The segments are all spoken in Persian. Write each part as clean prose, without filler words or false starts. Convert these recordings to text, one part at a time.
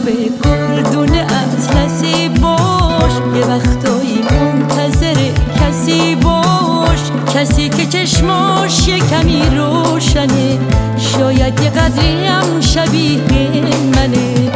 گردون اطلسی باش، یه وقتایی منتظر کسی باش، کسی که چشماش یه کمی روشنه، شاید یه قدری هم شبیه منه.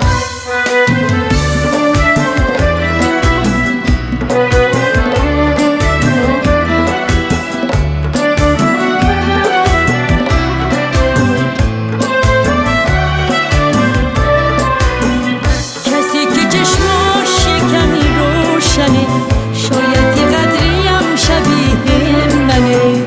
شاید یه قدری هم شبیه منه.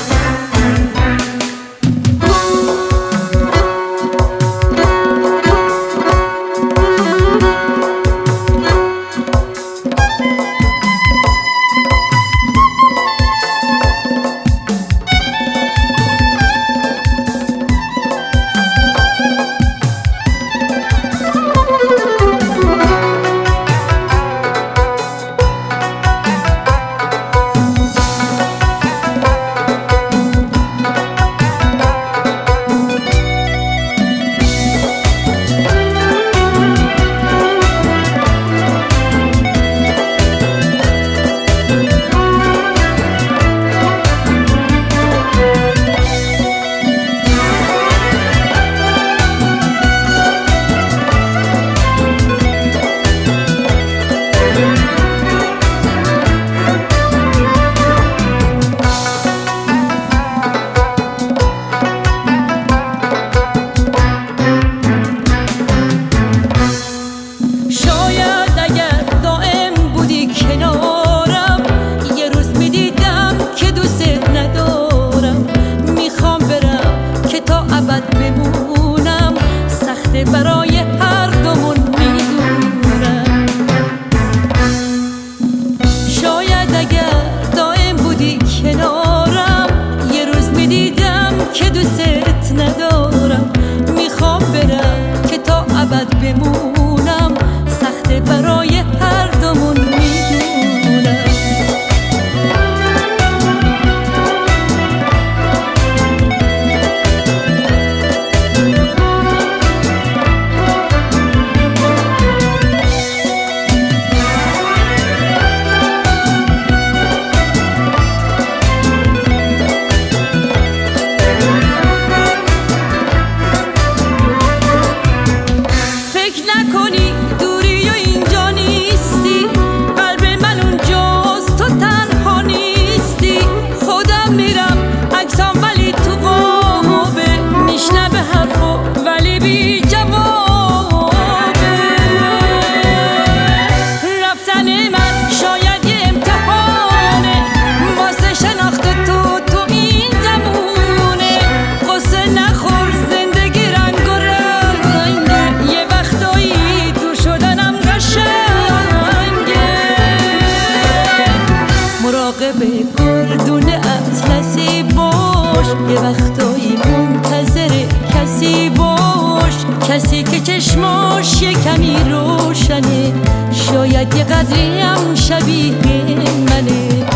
بمونم سخته برای هر دومون میدونم. شاید اگر دائم بودی کنارم، یه روز میدیدم که دوست ندارم. میخوام برم که تا ابد بمونم، سخته برای هر دومون میدونم. گردون اطلسی باش، یه وقتایی منتظر کسی باش، کسی که چشماش یه کمی روشنه، شاید یه قدری هم شبیه منه.